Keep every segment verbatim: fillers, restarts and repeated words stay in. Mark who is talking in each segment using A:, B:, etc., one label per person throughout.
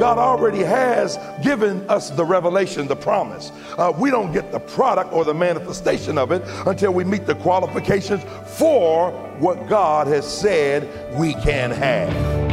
A: God already has given us the revelation, the promise. Uh, we don't get the product or the manifestation of it until we meet the qualifications for what God has said we can have.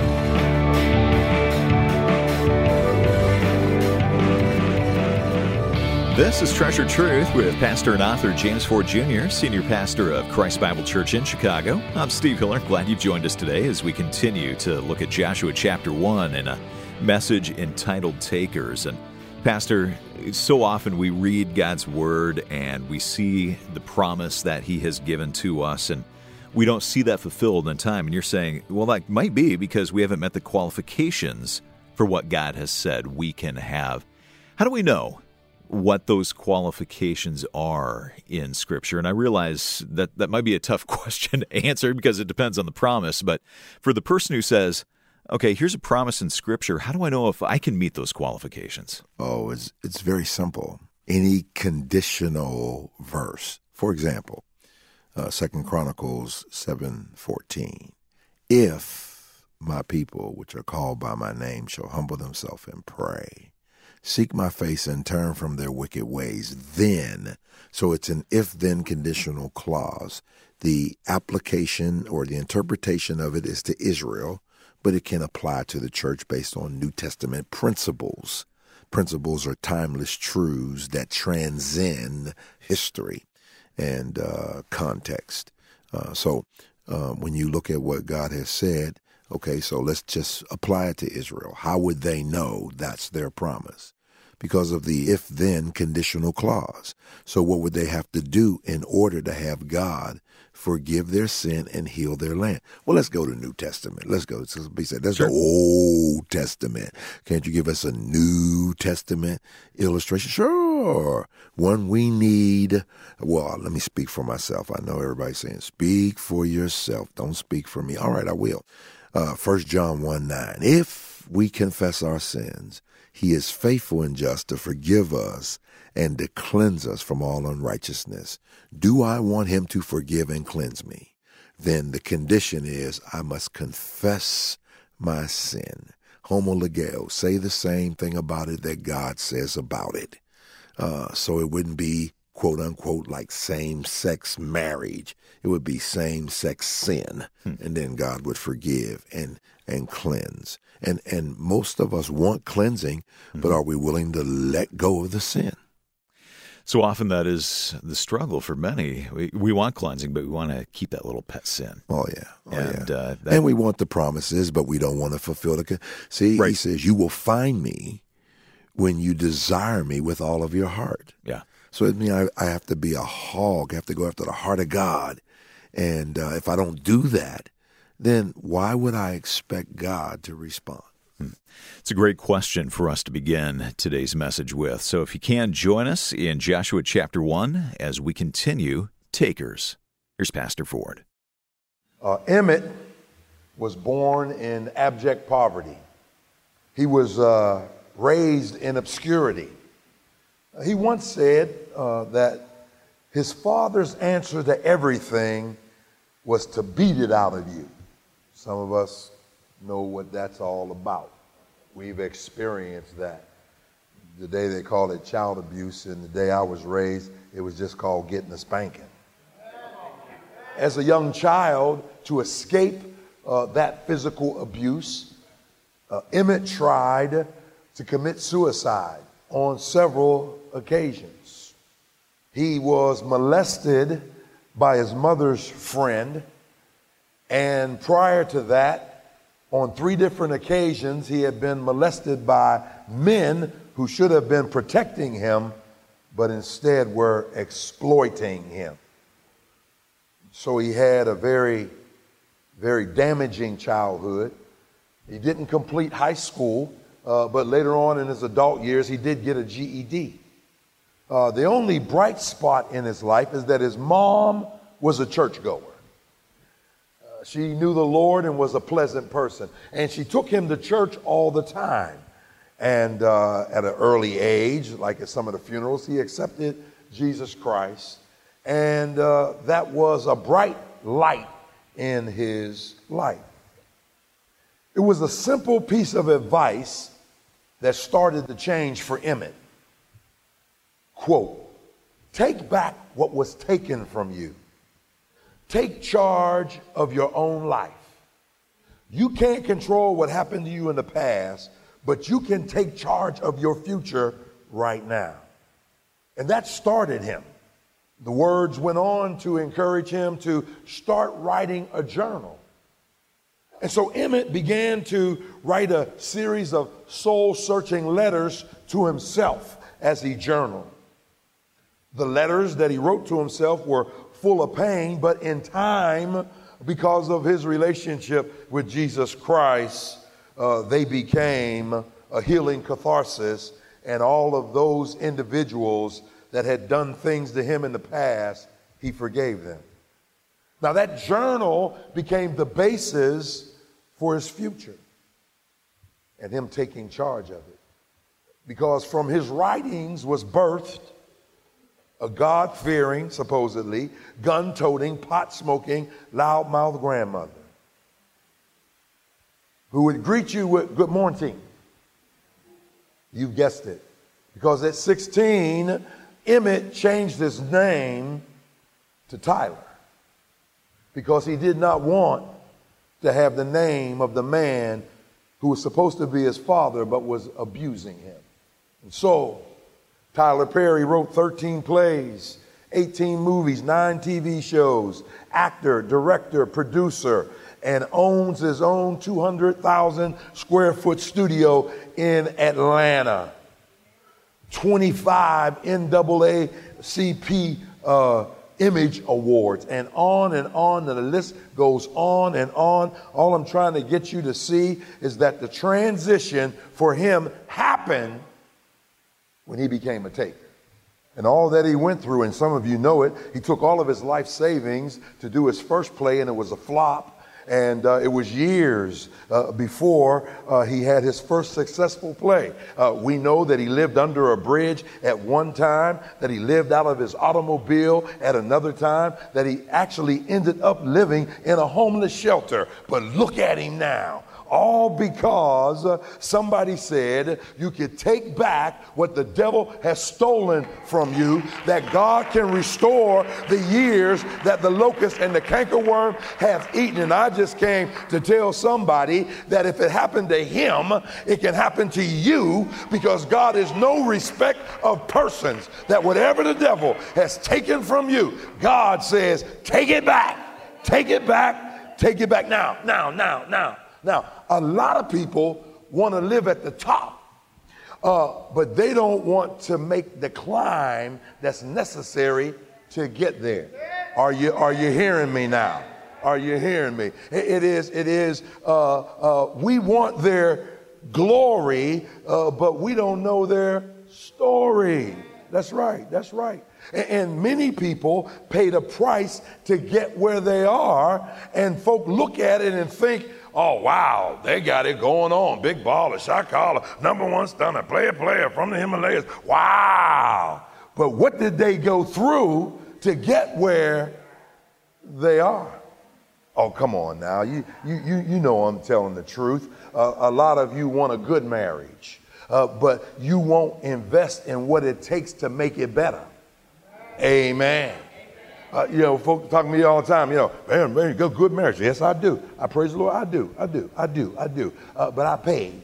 B: This is Treasured Truth with pastor and author James Ford Junior, senior pastor of Christ Bible Church in Chicago. I'm Steve Hiller. Glad you've joined us today as we continue to look at Joshua chapter one and a message entitled Takers. And Pastor, so often we read God's Word and we see the promise that He has given to us, and we don't see that fulfilled in time. And you're saying, well, that might be because we haven't met the qualifications for what God has said we can have. How do we know what those qualifications are in Scripture? And I realize that that might be a tough question to answer because it depends on the promise, but for the person who says, okay, here's a promise in Scripture, how do I know if I can meet those qualifications?
C: Oh, it's it's very simple. Any conditional verse. For example, uh, Second Chronicles seven fourteen. If my people, which are called by my name, shall humble themselves and pray, seek my face and turn from their wicked ways, then, so it's an if-then conditional clause. The application or the interpretation of it is to Israel, but it can apply to the church based on New Testament principles. Principles are timeless truths that transcend history and uh, context. Uh, so uh, when you look at what God has said, okay, so let's just apply it to Israel. How would they know that's their promise? Because of the if-then conditional clause. So what would they have to do in order to have God forgive their sin and heal their land? Well, let's go to New Testament. Let's go. Somebody said, that's sure. The Old Testament. Can't you give us a New Testament illustration? Sure. One we need. Well, let me speak for myself. I know everybody's saying, speak for yourself. Don't speak for me. All right, I will. Uh, First John one nine. If we confess our sins, He is faithful and just to forgive us and to cleanse us from all unrighteousness. Do I want Him to forgive and cleanse me? Then the condition is I must confess my sin. Homologeo, say the same thing about it that God says about it. Uh, so it wouldn't be, quote unquote, like same-sex marriage. It would be same-sex sin, hmm. and then God would forgive and and cleanse. And and most of us want cleansing, mm-hmm. but are we willing to let go of the sin?
B: So often that is the struggle for many. We, we want cleansing, but we want to keep that little pet sin.
C: Oh, yeah. Oh,
B: and,
C: yeah.
B: Uh, that...
C: and we want the promises, but we don't want to fulfill the... See, right. He says, you will find me when you desire me with all of your heart.
B: Yeah.
C: So it means I, I have to be a hog. I have to go after the heart of God. And uh, if I don't do that, then why would I expect God to respond?
B: Hmm. It's a great question for us to begin today's message with. So if you can, join us in Joshua chapter one as we continue Takers. Here's Pastor Ford.
A: Uh, Emmett was born in abject poverty. He was uh, raised in obscurity. He once said uh, that his father's answer to everything was to beat it out of you. Some of us know what that's all about. We've experienced that. The day they called it child abuse, and the day I was raised, it was just called getting a spanking. As a young child, to escape uh, that physical abuse, uh, Emmett tried to commit suicide on several occasions. He was molested by his mother's friend, and prior to that, on three different occasions, he had been molested by men who should have been protecting him, but instead were exploiting him. So he had a very, very damaging childhood. He didn't complete high school, uh, but later on in his adult years, he did get a G E D. Uh, the only bright spot in his life is that his mom was a churchgoer. Uh, she knew the Lord and was a pleasant person. And she took him to church all the time. And uh, at an early age, like at some of the funerals, he accepted Jesus Christ. And uh, that was a bright light in his life. It was a simple piece of advice that started the change for Emmett. Quote, take back what was taken from you. Take charge of your own life. You can't control what happened to you in the past, but you can take charge of your future right now. And that started him. The words went on to encourage him to start writing a journal. And so Emmett began to write a series of soul-searching letters to himself as he journaled. The letters that he wrote to himself were full of pain, but in time, because of his relationship with Jesus Christ, uh, they became a healing catharsis, and all of those individuals that had done things to him in the past, he forgave them. Now that journal became the basis for his future and him taking charge of it. Because from his writings was birthed a God-fearing, supposedly, gun-toting, pot-smoking, loud-mouthed grandmother who would greet you with good morning. You've guessed it. Because at sixteen, Emmett changed his name to Tyler because he did not want to have the name of the man who was supposed to be his father but was abusing him. And so Tyler Perry wrote thirteen plays, eighteen movies, nine T V shows, actor, director, producer, and owns his own two hundred thousand square foot studio in Atlanta. twenty-five N double A C P uh, Image Awards, and on and on, and the list goes on and on. All I'm trying to get you to see is that the transition for him happened when he became a taker. And all that he went through, and some of you know it, he took all of his life savings to do his first play, and it was a flop. And uh, it was years uh, before uh, he had his first successful play. Uh, we know that he lived under a bridge at one time, that he lived out of his automobile at another time, that he actually ended up living in a homeless shelter. But look at him now. All because uh, somebody said you could take back what the devil has stolen from you, that God can restore the years that the locust and the cankerworm have eaten. And I just came to tell somebody that if it happened to him, it can happen to you, because God is no respect of persons, that whatever the devil has taken from you, God says, take it back, take it back, take it back now, now, now, now. Now, a lot of people want to live at the top, uh, but they don't want to make the climb that's necessary to get there. Are you, are you hearing me now? Are you hearing me? It, it is, it is, uh, uh, we want their glory, uh, but we don't know their story. That's right, that's right. And many people paid a price to get where they are, and folk look at it and think, oh, wow, they got it going on. Big baller, shot caller, number one stunner, player, player from the Himalayas. Wow. But what did they go through to get where they are? Oh, come on now. You, you, you, you know I'm telling the truth. Uh, a lot of you want a good marriage, uh, but you won't invest in what it takes to make it better. Amen. Uh, you know, folks talk to me all the time, you know, man, man, you got good marriage. Yes, I do. I praise the Lord. I do. I do. I do. I do. Uh, but I paid.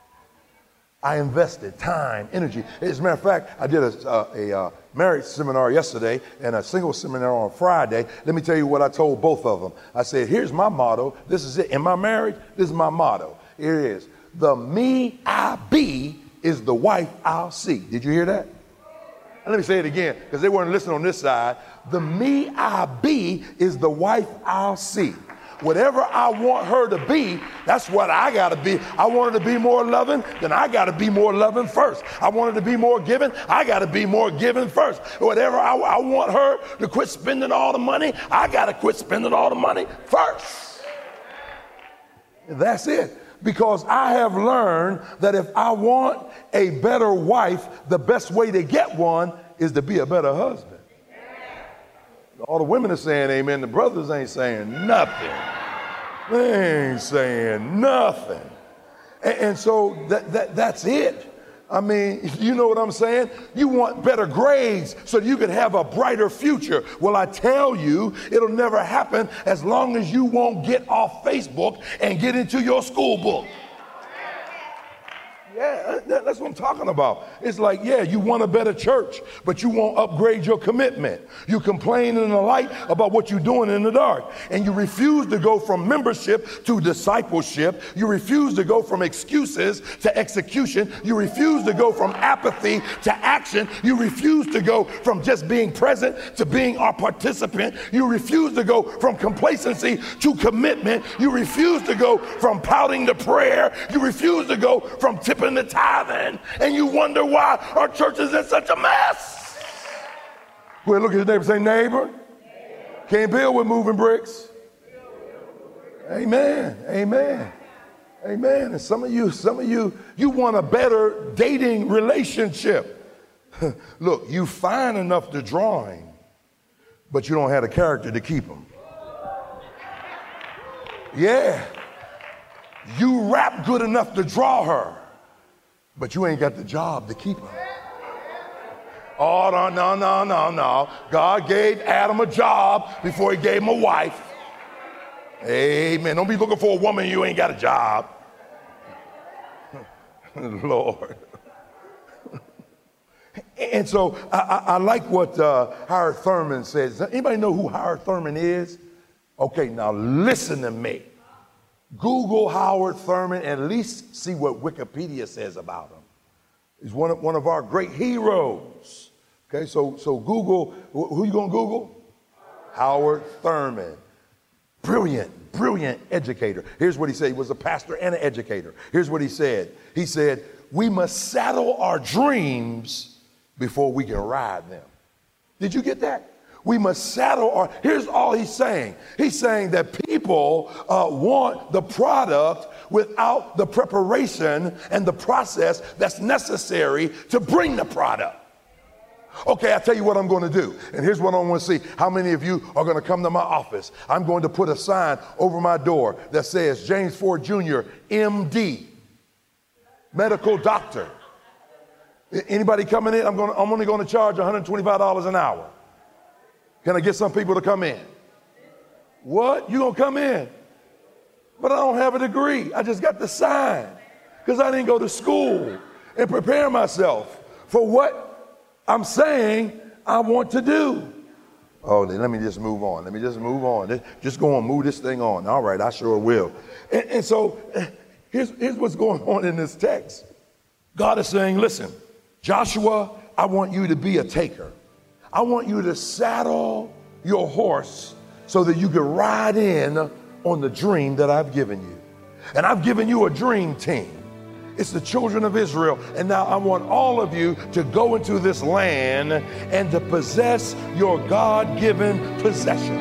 A: I invested time, energy. As a matter of fact, I did a, uh, a uh, marriage seminar yesterday and a single seminar on Friday. Let me tell you what I told both of them. I said, here's my motto. This is it. In my marriage, this is my motto. Here it is. The me I be is the wife I'll see. Did you hear that? Let me say it again, because they weren't listening on this side. The me I be is the wife I'll see. Whatever I want her to be, that's what I got to be. I want her to be more loving, then I got to be more loving first. I want her to be more giving, I got to be more giving first. Whatever I, I want her to quit spending all the money, I got to quit spending all the money first. That's it. Because I have learned that if I want a better wife, the best way to get one is to be a better husband. All the women are saying amen. The brothers ain't saying nothing. They ain't saying nothing. And, and so that, that that's it. I mean, you know what I'm saying? You want better grades so you can have a brighter future. Well, I tell you, it'll never happen as long as you won't get off Facebook and get into your school book. Yeah, that's what I'm talking about. It's like, yeah, you want a better church, but you won't upgrade your commitment. You complain in the light about what you're doing in the dark. And you refuse to go from membership to discipleship. You refuse to go from excuses to execution. You refuse to go from apathy to action. You refuse to go from just being present to being our participant. You refuse to go from complacency to commitment. You refuse to go from pouting to prayer. You refuse to go from tipping the tithing, and you wonder why our church is in such a mess. Well, look at your neighbor, say, neighbor, can't build with moving bricks. Amen, amen, amen. And some of you, some of you, you want a better dating relationship. Look, you fine enough to drawing, but you don't have the character to keep them. Yeah, you rap good enough to draw her, but you ain't got the job to keep her. Oh, no, no, no, no, no. God gave Adam a job before he gave him a wife. Amen. Don't be looking for a woman you ain't got a job. Lord. And so I, I, I like what uh, Howard Thurman says. Anybody know who Howard Thurman is? Okay, now listen to me. Google Howard Thurman and at least see what Wikipedia says about him. He's one of, one of our great heroes. Okay, so, so Google, who you gonna Google? Howard Thurman. Brilliant, brilliant educator. Here's what he said. He was a pastor and an educator. Here's what he said. He said, we must saddle our dreams before we can ride them. Did you get that? We must saddle our, here's all he's saying. He's saying that people uh, want the product without the preparation and the process that's necessary to bring the product. Okay, I'll tell you what I'm going to do. And here's what I want to see. How many of you are going to come to my office? I'm going to put a sign over my door that says James Ford Junior, M D, medical doctor. Anybody coming in? I'm going to, I'm only going to charge one hundred twenty-five dollars an hour. Can I get some people to come in? What? You gonna come in? But I don't have a degree. I just got the sign because I didn't go to school and prepare myself for what I'm saying I want to do. Oh, then let me just move on. Let me just move on. Just go on, move this thing on. All right, I sure will. And, and so here's, here's what's going on in this text. God is saying, listen, Joshua, I want you to be a taker. I want you to saddle your horse so that you can ride in on the dream that I've given you. And I've given you a dream team. It's the children of Israel. And now I want all of you to go into this land and to possess your God-given possession.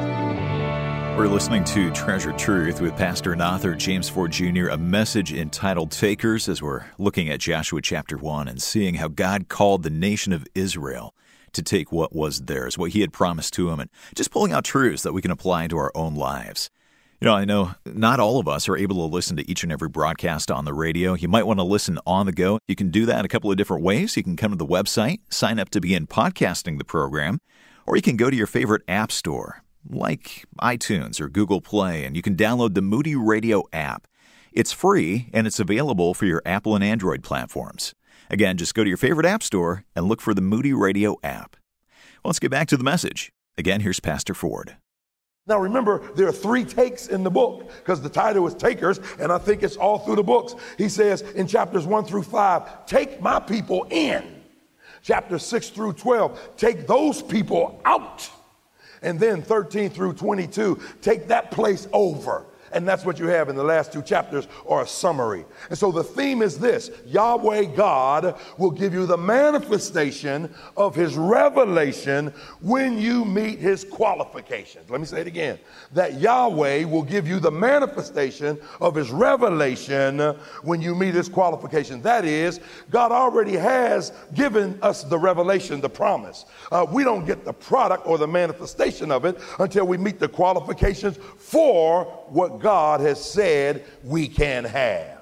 B: We're listening to Treasure Truth with pastor and author James Ford Junior, a message entitled Takers, as we're looking at Joshua chapter one and seeing how God called the nation of Israel to take what was theirs, what he had promised to them, and just pulling out truths that we can apply into our own lives. You know, I know not all of us are able to listen to each and every broadcast on the radio. You might want to listen on the go. You can do that a couple of different ways. You can come to the website, sign up to begin podcasting the program, or you can go to your favorite app store, like iTunes or Google Play, and you can download the Moody Radio app. It's free, and it's available for your Apple and Android platforms. Again, just go to your favorite app store and look for the Moody Radio app. Well, let's get back to the message. Again, here's Pastor Ford.
A: Now remember, there are three takes in the book because the title is Takers, and I think it's all through the books. He says in chapters one through five, take my people in. Chapters six through twelve, take those people out. And then thirteen through twenty-two, take that place over. And that's what you have in the last two chapters, or a summary. And so the theme is this: Yahweh God will give you the manifestation of his revelation when you meet his qualifications. Let me say it again. That Yahweh will give you the manifestation of his revelation when you meet his qualifications. That is, God already has given us the revelation, the promise. Uh, we don't get the product or the manifestation of it until we meet the qualifications for what God has said we can have.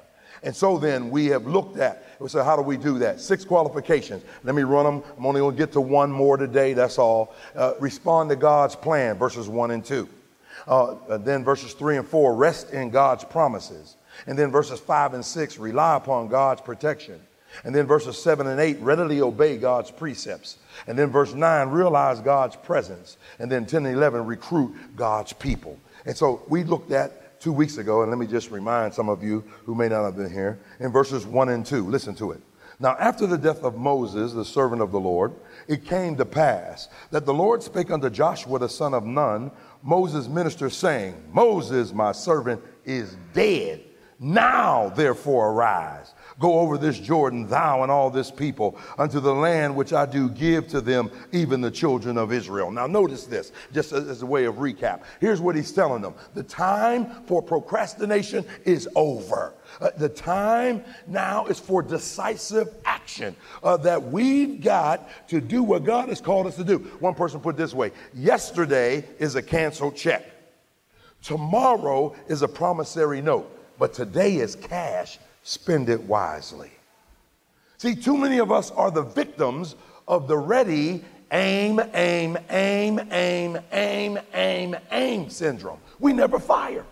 A: And so then we have looked at, we said, how do we do that? Six qualifications. Let me run them. I'm only going to get to one more today. That's all. Uh, respond to God's plan, verses one and two. Uh, then verses three and four, rest in God's promises. And then verses five and six, rely upon God's protection. And then verses seven and eight, readily obey God's precepts. And then verse nine, realize God's presence. And then ten and eleven, recruit God's people. And so we looked at two weeks ago, and let me just remind some of you who may not have been here, in verses one and two, listen to it. Now, after the death of Moses, the servant of the Lord, it came to pass that the Lord spake unto Joshua, the son of Nun, Moses' minister, saying, Moses, my servant, is dead. Now, therefore, arise, go over this Jordan, thou and all this people, unto the land which I do give to them, even the children of Israel. Now, notice this, just as, as a way of recap. Here's what he's telling them. The time for procrastination is over. Uh, the time now is for decisive action, uh, that we've got to do what God has called us to do. One person put it this way: yesterday is a canceled check. Tomorrow is a promissory note. But today is cash. Spend it wisely. See, too many of us are the victims of the ready, aim, aim, aim, aim, aim, aim, aim syndrome. We never fire.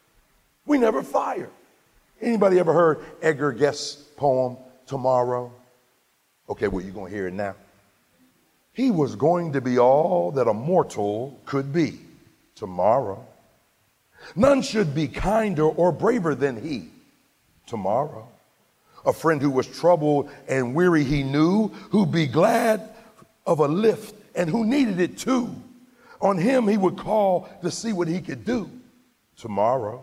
A: We never fire. Anybody ever heard Edgar Guest's poem, Tomorrow? Okay, well, you're going to hear it now. He was going to be all that a mortal could be tomorrow. None should be kinder or braver than he tomorrow. A friend who was troubled and weary he knew, who'd be glad of a lift and who needed it too. On him he would call to see what he could do tomorrow.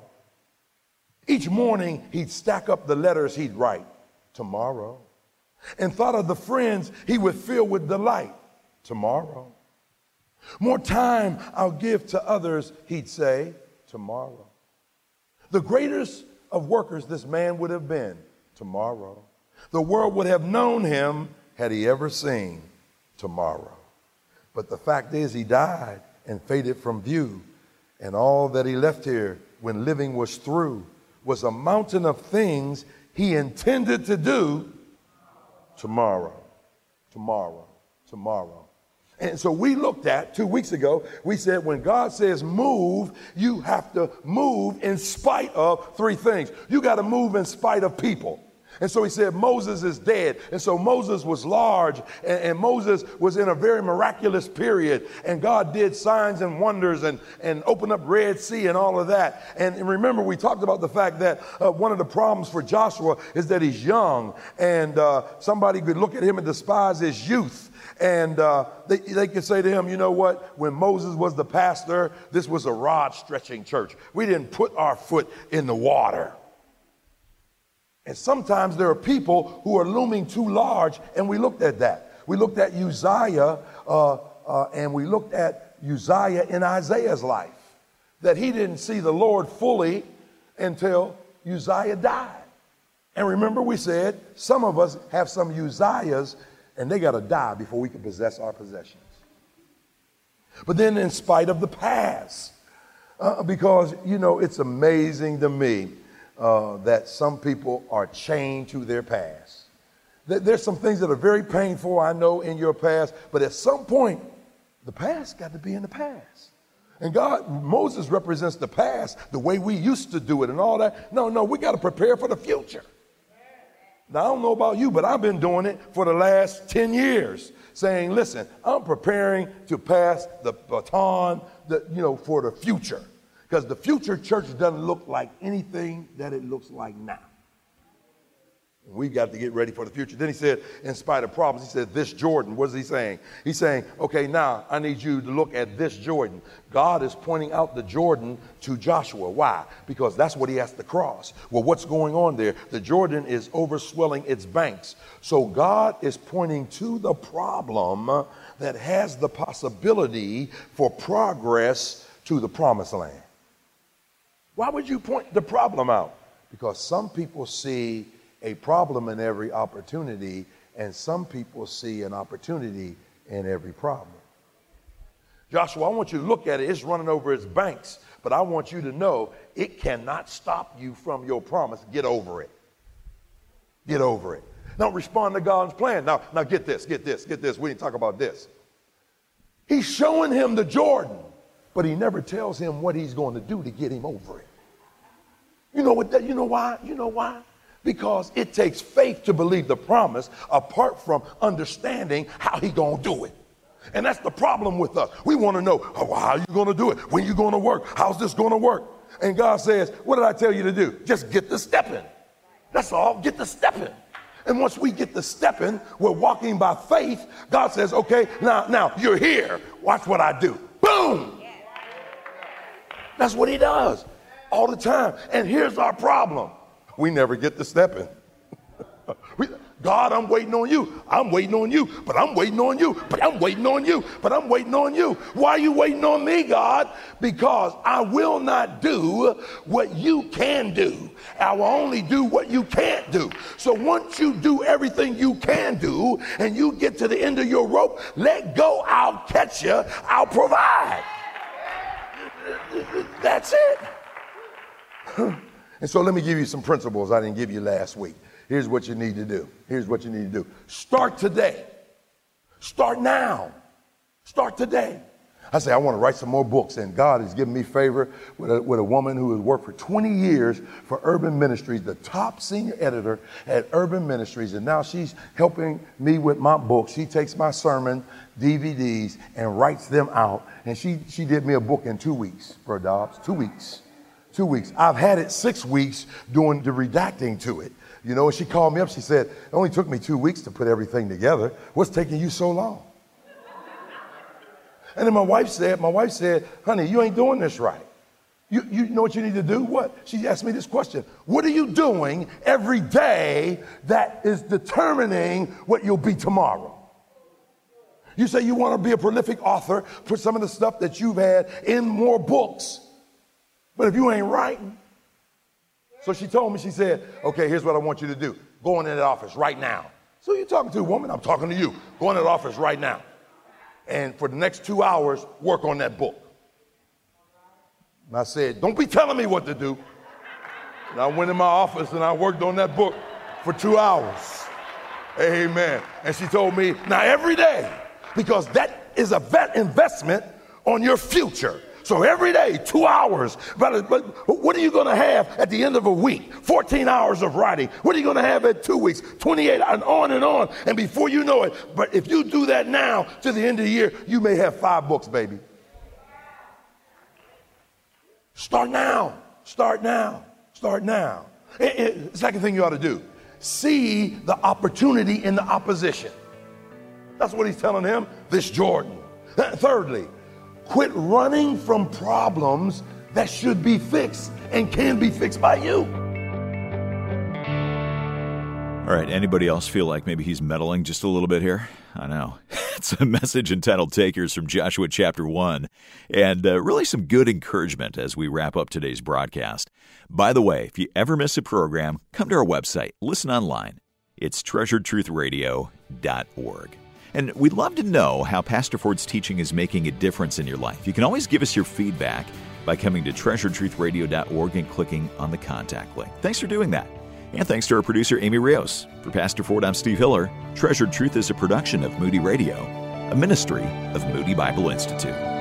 A: Each morning he'd stack up the letters he'd write tomorrow, and thought of the friends he would fill with delight tomorrow. More time I'll give to others, he'd say, tomorrow. The greatest of workers this man would have been tomorrow. The world would have known him had he ever seen tomorrow. But the fact is, he died and faded from view, and all that he left here when living was through was a mountain of things he intended to do tomorrow, tomorrow, tomorrow. And so we looked at two weeks ago, we said when God says move, you have to move in spite of three things. You got to move in spite of people. And so he said Moses is dead. And so Moses was large, and, and Moses was in a very miraculous period. And God did signs and wonders and, and opened up Red Sea and all of that. And, and remember, we talked about the fact that uh, one of the problems for Joshua is that he's young. And uh, somebody could look at him and despise his youth. And uh, they, they could say to him, you know what, when Moses was the pastor, this was a rod-stretching church. We didn't put our foot in the water. And sometimes there are people who are looming too large, and we looked at that. We looked at Uzziah, uh, uh, and we looked at Uzziah in Isaiah's life, that he didn't see the Lord fully until Uzziah died. And remember, we said some of us have some Uzziahs, and they got to die before we can possess our possessions. But then in spite of the past, uh, because, you know, it's amazing to me uh, that some people are chained to their past. There's some things that are very painful, I know, in your past, but at some point, the past got to be in the past. And God, Moses represents the past, the way we used to do it and all that. No, no, we got to prepare for the future. Now, I don't know about you, but I've been doing it for the last ten years, saying, listen, I'm preparing to pass the baton, the, you know, for the future. Because the future church doesn't look like anything that it looks like now. We got to get ready for the future. Then he said, in spite of problems, he said, this Jordan. What is he saying? He's saying, okay, now I need you to look at this Jordan. God is pointing out the Jordan to Joshua. Why? Because that's what he has to cross. Well, what's going on there? The Jordan is overswelling its banks. So God is pointing to the problem that has the possibility for progress to the promised land. Why would you point the problem out? Because some people see a problem in every opportunity, and some people see an opportunity in every problem. Joshua, I want you to look at it. It's running over its banks, but I want you to know it cannot stop you from your promise. Get over it. Get over it. Now respond to God's plan. Now, now get this, get this, get this. We need to talk about this. He's showing him the Jordan, but he never tells him what he's going to do to get him over it. You know what? That, you know why? You know why? Because it takes faith to believe the promise apart from understanding how he going to do it. And that's the problem with us. We want to know, oh, how are you going to do it? When are you going to work? How's this going to work? And God says, what did I tell you to do? Just get the stepping. That's all. Get the stepping. And once we get the stepping, we're walking by faith. God says, okay, now, now you're here. Watch what I do. Boom. That's what he does all the time. And here's our problem. We never get the stepping. we, God, I'm waiting on you. I'm waiting on you, but I'm waiting on you, but I'm waiting on you, but I'm waiting on you. Why are you waiting on me, God? Because I will not do what you can do. I will only do what you can't do. So once you do everything you can do and you get to the end of your rope, let go. I'll catch you. I'll provide. That's it. And so let me give you some principles I didn't give you last week. Here's what you need to do. Here's what you need to do. Start today. Start now. Start today. I say, I want to write some more books, and God has given me favor with a, with a woman who has worked for twenty years for Urban Ministries, the top senior editor at Urban Ministries, and now she's helping me with my books. She takes my sermon D V Ds and writes them out, and she, she did me a book in two weeks, Bro Dobbs, two weeks. Two weeks. I've had it six weeks doing the redacting to it. You know, and she called me up. She said, it only took me two weeks to put everything together. What's taking you so long? And then my wife said, my wife said, honey, you ain't doing this right. You, you know what you need to do? What? She asked me this question. What are you doing every day that is determining what you'll be tomorrow? You say you want to be a prolific author, put some of the stuff that you've had in more books. But if you ain't writing. So she told me, she said, okay, here's what I want you to do. Go into that office right now. So you're talking to a woman, I'm talking to you. Go into that office right now. And for the next two hours, work on that book. And I said, don't be telling me what to do. And I went in my office and I worked on that book for two hours. Amen. And she told me, now every day, because that is a vet investment on your future. So every day, two hours. But, but what are you going to have at the end of a week? fourteen hours of writing. What are you going to have at two weeks? twenty-eight, and on and on. And before you know it, but if you do that now to the end of the year, you may have five books, baby. Start now. Start now. Start now. It, it, second thing you ought to do, see the opportunity in the opposition. That's what he's telling him, this Jordan. Thirdly, quit running from problems that should be fixed and can be fixed by you.
B: All right, anybody else feel like maybe he's meddling just a little bit here? I know. It's a message entitled Takers from Joshua chapter one, and uh, really some good encouragement as we wrap up today's broadcast. By the way, if you ever miss a program, come to our website, listen online. It's treasured truth radio dot org. And we'd love to know how Pastor Ford's teaching is making a difference in your life. You can always give us your feedback by coming to treasured truth radio dot org and clicking on the contact link. Thanks for doing that. And thanks to our producer, Amy Rios. For Pastor Ford, I'm Steve Hiller. Treasured Truth is a production of Moody Radio, a ministry of Moody Bible Institute.